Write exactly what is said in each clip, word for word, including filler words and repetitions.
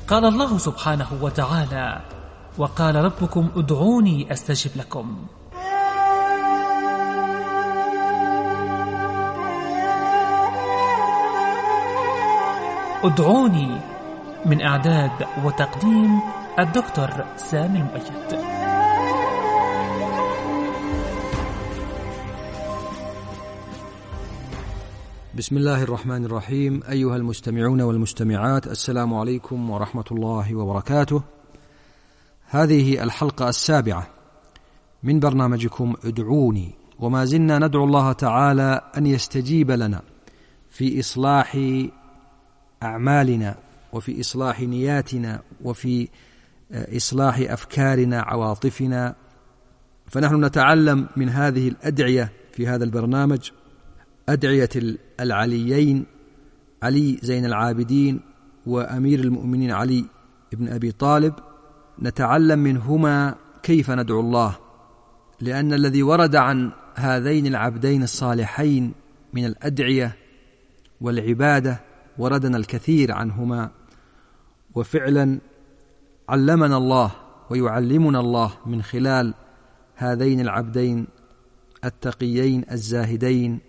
قال الله سبحانه وتعالى: وقال ربكم ادعوني أستجب لكم. ادعوني من إعداد وتقديم الدكتور سامي المؤيد. بسم الله الرحمن الرحيم. أيها المستمعون والمستمعات، السلام عليكم ورحمة الله وبركاته. هذه الحلقة السابعة من برنامجكم ادعوني، وما زلنا ندعو الله تعالى أن يستجيب لنا في إصلاح أعمالنا وفي إصلاح نياتنا وفي إصلاح أفكارنا عواطفنا. فنحن نتعلم من هذه الأدعية في هذا البرنامج أدعية العليين علي زين العابدين وأمير المؤمنين علي بن أبي طالب، نتعلم منهما كيف ندعو الله، لأن الذي ورد عن هذين العبدين الصالحين من الأدعية والعبادة وردنا الكثير عنهما، وفعلا علمنا الله ويعلمنا الله من خلال هذين العبدين التقيين الزاهدين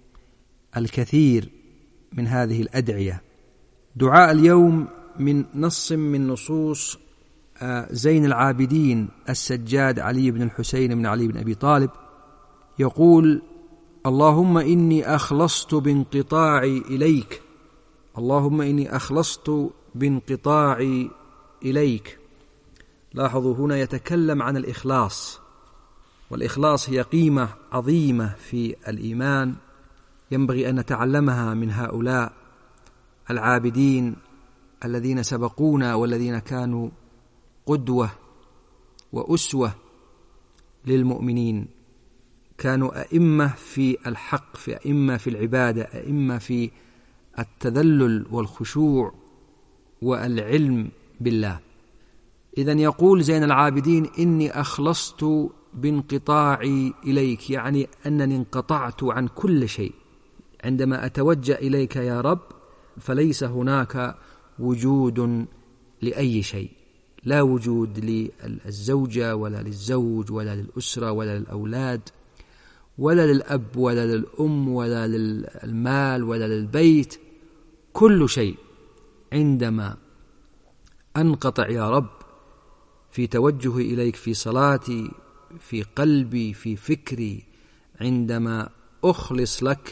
الكثير من هذه الأدعية. دعاء اليوم من نص من نصوص زين العابدين السجاد علي بن الحسين بن علي بن أبي طالب، يقول: اللهم إني أخلصت بانقطاعي إليك، اللهم إني أخلصت بانقطاعي إليك. لاحظوا هنا يتكلم عن الإخلاص، والإخلاص هي قيمة عظيمة في الإيمان ينبغي أن نتعلمها من هؤلاء العابدين الذين سبقونا والذين كانوا قدوة وأسوة للمؤمنين، كانوا أئمة في الحق، في أئمة في العبادة، أئمة في التذلل والخشوع والعلم بالله. إذن يقول زين العابدين: إني أخلصت بانقطاعي إليك، يعني أنني انقطعت عن كل شيء. عندما أتوجه إليك يا رب فليس هناك وجود لأي شيء، لا وجود للزوجة ولا للزوج ولا للأسرة ولا للأولاد ولا للأب ولا للأم ولا للمال ولا للبيت، كل شيء. عندما أنقطع يا رب في توجهي إليك، في صلاتي، في قلبي، في فكري، عندما أخلص لك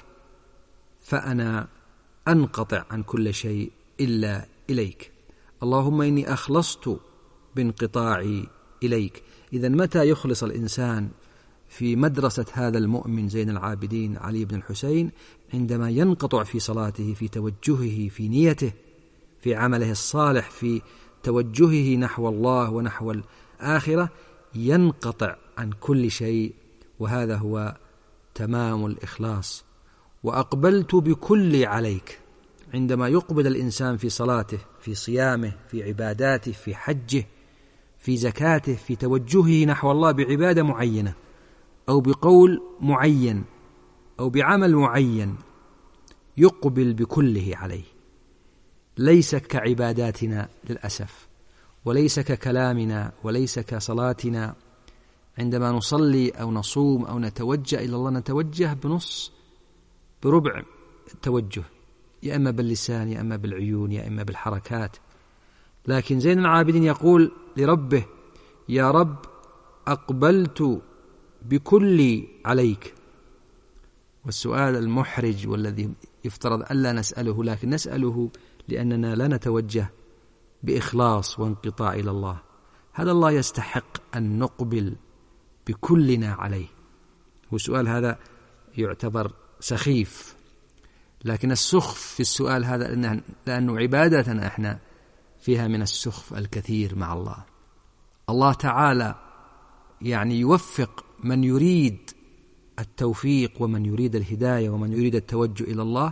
فأنا أنقطع عن كل شيء إلا إليك. اللهم إني أخلصت بانقطاعي إليك. إذن متى يخلص الإنسان في مدرسة هذا المؤمن زين العابدين علي بن الحسين؟ عندما ينقطع في صلاته، في توجهه، في نيته، في عمله الصالح، في توجهه نحو الله ونحو الآخرة، ينقطع عن كل شيء، وهذا هو تمام الإخلاص. وأقبلت بكل عليك، عندما يقبل الإنسان في صلاته، في صيامه، في عباداته، في حجه، في زكاته، في توجهه نحو الله بعبادة معينة أو بقول معين أو بعمل معين، يقبل بكله عليه، ليس كعباداتنا للأسف، وليس ككلامنا، وليس كصلاتنا. عندما نصلي أو نصوم أو نتوجه إلى الله نتوجه بنص بربع التوجه، يا إما باللسان يا إما بالعيون يا إما بالحركات. لكن زين العابدين يقول لربه: يا رب أقبلت بكل عليك. والسؤال المحرج والذي يفترض ألا نسأله، لكن نسأله لأننا لا نتوجه بإخلاص وانقطاع إلى الله: هل الله يستحق أن نقبل بكلنا عليه؟ والسؤال هذا يعتبر سخيف، لكن السخف في السؤال هذا لأنه عبادتنا إحنا فيها من السخف الكثير مع الله. الله تعالى يعني يوفق من يريد التوفيق ومن يريد الهداية ومن يريد التوجه إلى الله،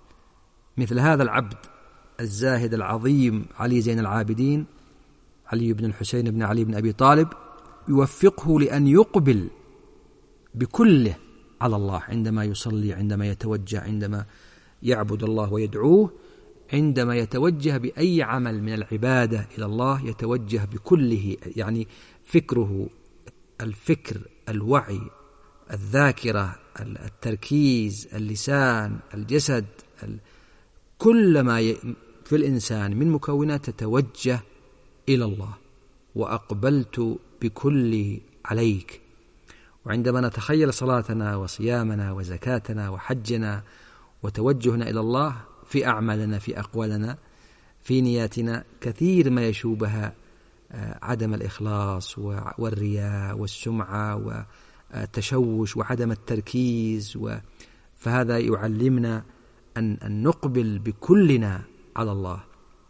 مثل هذا العبد الزاهد العظيم علي زين العابدين علي بن الحسين بن علي بن أبي طالب، يوفقه لأن يقبل بكله على الله عندما يصلي، عندما يتوجه، عندما يعبد الله ويدعوه، عندما يتوجه بأي عمل من العبادة إلى الله يتوجه بكله، يعني فكره، الفكر، الوعي، الذاكرة، التركيز، اللسان، الجسد، كل ما في الإنسان من مكونات تتوجه إلى الله. وأقبلت بكل عليك. وعندما نتخيل صلاتنا وصيامنا وزكاتنا وحجنا وتوجهنا إلى الله في أعمالنا، في أقوالنا، في نياتنا، كثير ما يشوبها عدم الإخلاص والرياء والسمعة والتشوش وعدم التركيز، فهذا يعلمنا أن نقبل بكلنا على الله.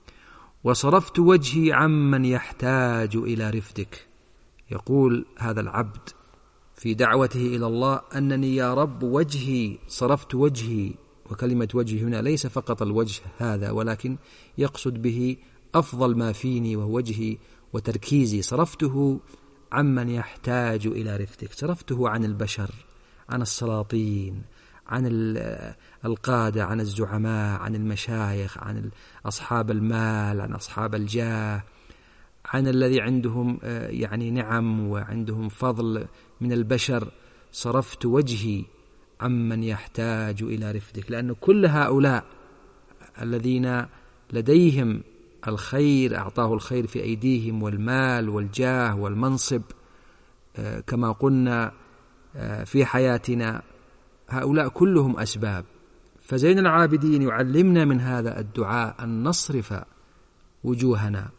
وصرفت وجهي عمن يحتاج إلى رفدك. يقول هذا العبد في دعوته إلى الله: أنني يا رب وجهي، صرفت وجهي. وكلمة وجهي هنا ليس فقط الوجه هذا، ولكن يقصد به أفضل ما فيني وهو وجهي وتركيزي. صرفته عمن يحتاج إلى رفدك، صرفته عن البشر، عن السلاطين، عن القادة، عن الزعماء، عن المشايخ، عن أصحاب المال، عن أصحاب الجاه، عن الذي عندهم يعني نعم وعندهم فضل من البشر. صرفت وجهي عمن يحتاج إلى رفدك، لأن كل هؤلاء الذين لديهم الخير أعطاه الخير في أيديهم، والمال والجاه والمنصب كما قلنا في حياتنا، هؤلاء كلهم أسباب. فزين العابدين يعلمنا من هذا الدعاء أن نصرف وجوهنا،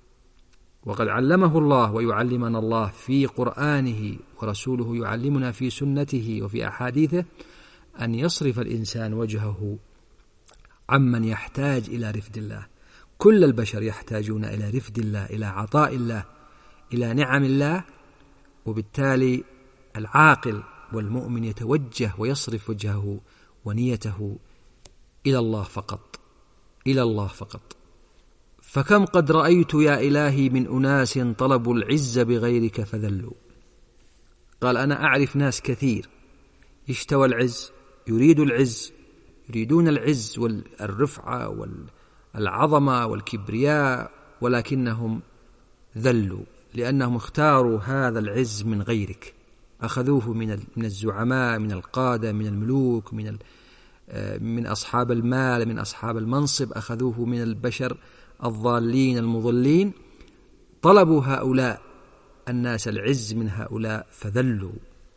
وقد علمه الله ويعلمنا الله في قرآنه، ورسوله يعلمنا في سنته وفي أحاديثه أن يصرف الإنسان وجهه عمن يحتاج إلى رفد الله. كل البشر يحتاجون إلى رفد الله، إلى عطاء الله، إلى نعم الله، وبالتالي العاقل والمؤمن يتوجه ويصرف وجهه ونيته إلى الله فقط، إلى الله فقط. فكم قد رأيت يا إلهي من أناس طلبوا العز بغيرك فذلوا. قال: أنا أعرف ناس كثير اشتوى العز، يريد العز، يريدون العز والرفعة والعظمة والكبرياء، ولكنهم ذلوا لأنهم اختاروا هذا العز من غيرك، أخذوه من من الزعماء، من القادة، من الملوك، من من أصحاب المال، من أصحاب المنصب، أخذوه من البشر الضالين المضلين. طلبوا هؤلاء الناس العز من هؤلاء فذلوا،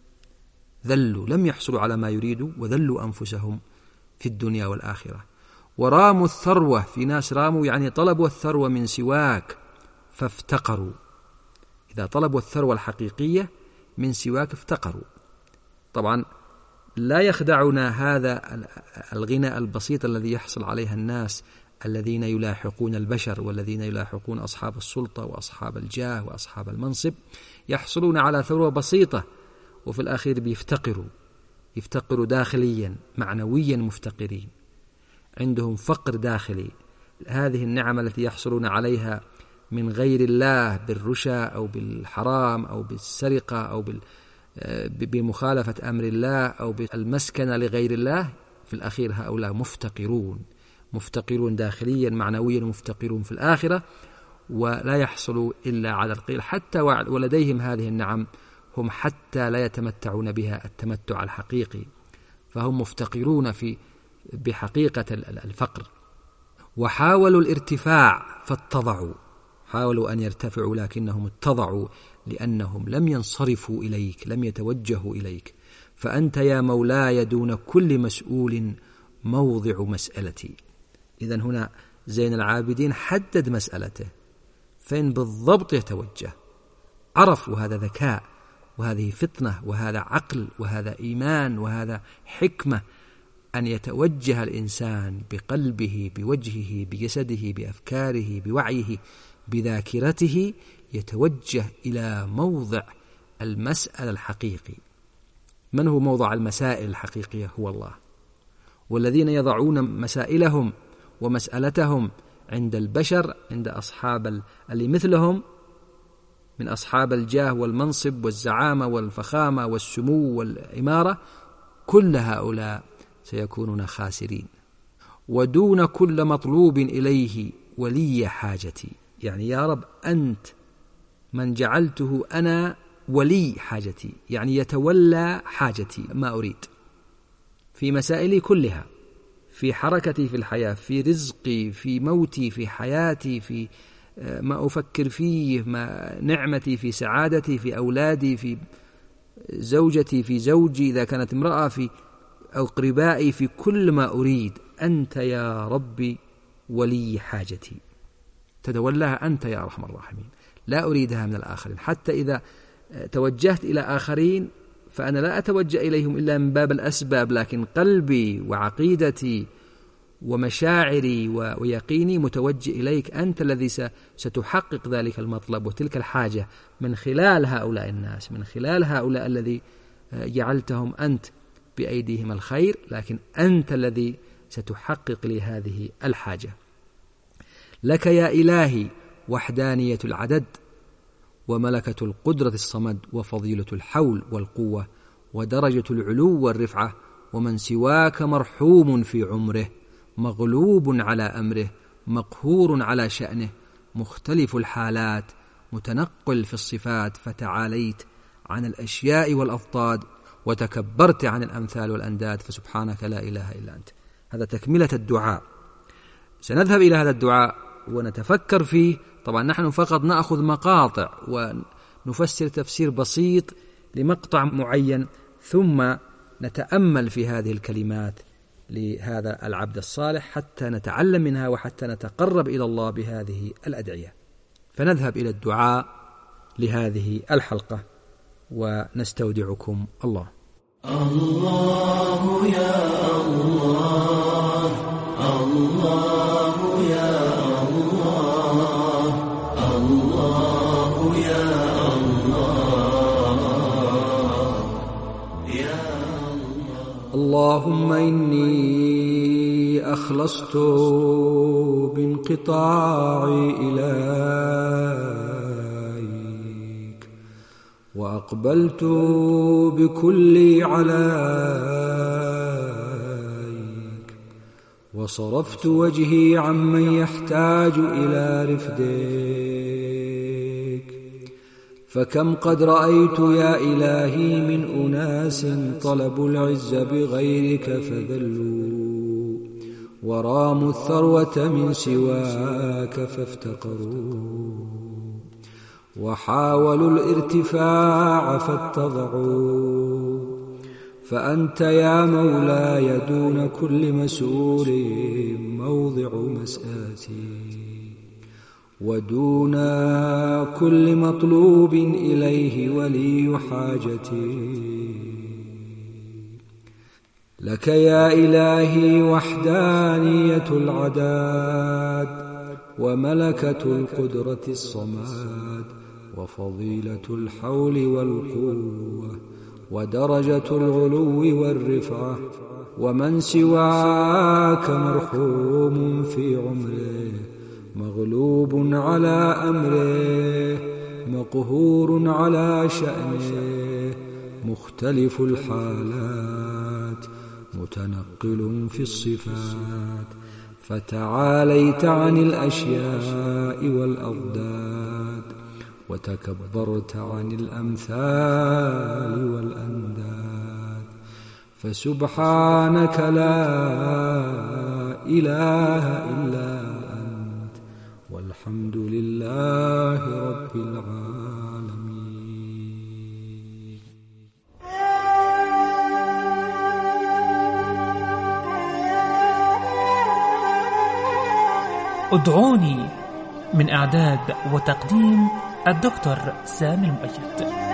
ذلوا، لم يحصلوا على ما يريدوا، وذلوا أنفسهم في الدنيا والآخرة. وراموا الثروة، في ناس راموا يعني طلبوا الثروة من سواك فافتقروا. إذا طلبوا الثروة الحقيقية من سواك افتقروا. طبعا لا يخدعنا هذا الغنى البسيط الذي يحصل عليها الناس الذين يلاحقون البشر، والذين يلاحقون أصحاب السلطة وأصحاب الجاه وأصحاب المنصب، يحصلون على ثروة بسيطة وفي الأخير بيفتقروا، يفتقروا داخليا، معنويا مفتقرين، عندهم فقر داخلي. هذه النعم التي يحصلون عليها من غير الله بالرشا أو بالحرام أو بالسرقة أو بمخالفة أمر الله أو بالمسكنة لغير الله، في الأخير هؤلاء مفتقرون، مفتقرون داخليا معنويا، مفتقرون في الآخرة، ولا يحصلوا إلا على القليل. حتى ولديهم هذه النعم هم حتى لا يتمتعون بها التمتع الحقيقي، فهم مفتقرون في بحقيقة الفقر. وحاولوا الارتفاع فاتضعوا، حاولوا أن يرتفعوا لكنهم اتضعوا لأنهم لم ينصرفوا إليك، لم يتوجهوا إليك. فأنت يا مولاي دون كل مسؤول موضع مسألتي. إذن هنا زين العابدين حدد مسألته فين بالضبط يتوجه، عرف، وهذا ذكاء، وهذه فطنة، وهذا عقل، وهذا إيمان، وهذا حكمة، أن يتوجه الإنسان بقلبه، بوجهه، بجسده، بأفكاره، بوعيه، بذاكرته، يتوجه إلى موضع المسألة الحقيقي. من هو موضع المسائل الحقيقية؟ هو الله. والذين يضعون مسائلهم ومسألتهم عند البشر، عند أصحاب اللي مثلهم من أصحاب الجاه والمنصب والزعامة والفخامة والسمو والإمارة، كل هؤلاء سيكونون خاسرين. ودون كل مطلوب إليه ولي حاجتي. يعني يا رب أنت من جعلته أنا ولي حاجتي، يعني يتولى حاجتي ما أريد في مسائلي كلها، في حركتي في الحياة، في رزقي، في موتي، في حياتي، في ما أفكر فيه، ما نعمتي، في سعادتي، في أولادي، في زوجتي، في زوجي إذا كانت امرأة، في أقربائي، في كل ما أريد أنت يا ربي ولي حاجتي، تتولاها أنت يا أرحم الراحمين، لا أريدها من الآخرين. حتى إذا توجهت إلى آخرين فأنا لا أتوجه إليهم إلا من باب الأسباب، لكن قلبي وعقيدتي ومشاعري ويقيني متوجه إليك، أنت الذي ستحقق ذلك المطلب وتلك الحاجة من خلال هؤلاء الناس، من خلال هؤلاء الذي جعلتهم أنت بأيديهم الخير، لكن أنت الذي ستحقق لي هذه الحاجة. لك يا إلهي وحدانية العدد، وملكة القدرة الصمد، وفضيلة الحول والقوة، ودرجة العلو والرفعة، ومن سواك مرحوم في عمره، مغلوب على أمره، مقهور على شأنه، مختلف الحالات، متنقل في الصفات، فتعاليت عن الأشياء والأضداد، وتكبرت عن الأمثال والأنداد، فسبحانك لا إله إلا أنت. هذا تكملة الدعاء. سنذهب إلى هذا الدعاء ونتفكر فيه. طبعا نحن فقط نأخذ مقاطع ونفسر تفسير بسيط لمقطع معين، ثم نتأمل في هذه الكلمات لهذا العبد الصالح حتى نتعلم منها وحتى نتقرب إلى الله بهذه الأدعية. فنذهب إلى الدعاء لهذه الحلقة ونستودعكم الله. الله يا الله، الله يا الله، الله يا الله، يا الله. اللهم إني أخلصت بانقطاعي إليك، وأقبلت بكلي عليك، وصرفت وجهي عمن يحتاج إلى رفدك. فكم قد رأيت يا إلهي من أناس طلبوا العز بغيرك فذلوا، وراموا الثروة من سواك فافتقروا، وحاولوا الارتفاع فاتضعوا. فأنت يا مولاي دون كل مسؤول موضع مسآتي، ودون كل مطلوب إليه ولي حاجتي. لك يا إلهي وحدانية العداد، وملكة القدرة الصمد، وفضيلة الحول والقوة، ودرجة العلو والرفعة، ومن سواك مرحوم في عمره، مغلوب على أمره، مقهور على شأنه، مختلف الحالات، متنقل في الصفات، فتعاليت عن الأشياء والأضداد، وتكبرت عن الأمثال والأنداد. فسبحانك لا إله إلا أنت، والحمد لله رب العالمين. ادعوني، من إعداد وتقديم الدكتور سامي المؤيد.